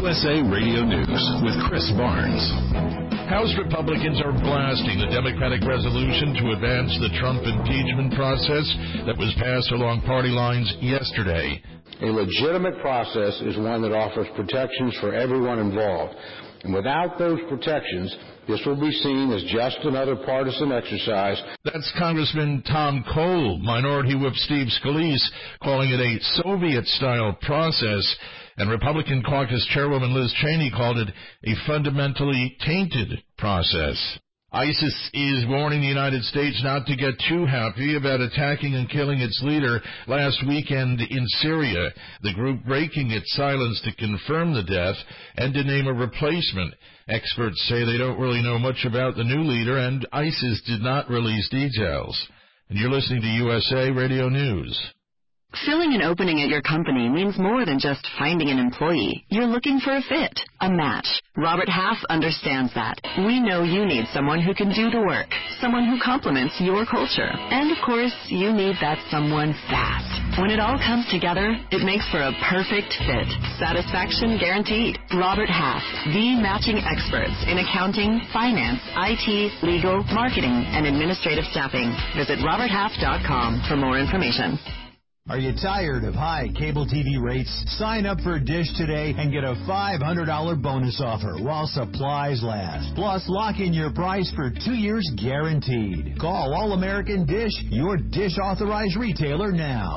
USA Radio News with Chris Barnes. House Republicans are blasting the Democratic resolution to advance the Trump impeachment process that was passed along party lines yesterday. A legitimate process is one that offers protections for everyone involved. And without those protections, this will be seen as just another partisan exercise. That's Congressman Tom Cole. Minority Whip Steve Scalise calling it a Soviet-style process, and Republican Caucus Chairwoman Liz Cheney called it a fundamentally tainted process. ISIS is warning the United States not to get too happy about attacking and killing its leader last weekend in Syria, the group breaking its silence to confirm the death and to name a replacement. Experts say they don't really know much about the new leader, and ISIS did not release details. And you're listening to USA Radio News. Filling an opening at your company means more than just finding an employee. You're looking for a fit, a match. Robert Half understands that. We know you need someone who can do the work, someone who complements your culture. And, of course, you need that someone fast. When it all comes together, it makes for a perfect fit. Satisfaction guaranteed. Robert Half, the matching experts in accounting, finance, IT, legal, marketing, and administrative staffing. Visit roberthalf.com for more information. Are you tired of high cable TV rates? Sign up for Dish today and get a $500 bonus offer while supplies last. Plus, lock in your price for 2 years guaranteed. Call All-American Dish, your Dish authorized retailer now.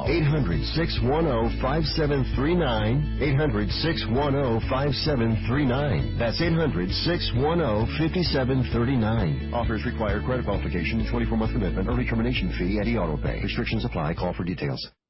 800-610-5739. 800-610-5739. That's 800-610-5739. Offers require credit qualification, 24-month commitment, early termination fee, and e-auto pay. Restrictions apply. Call for details.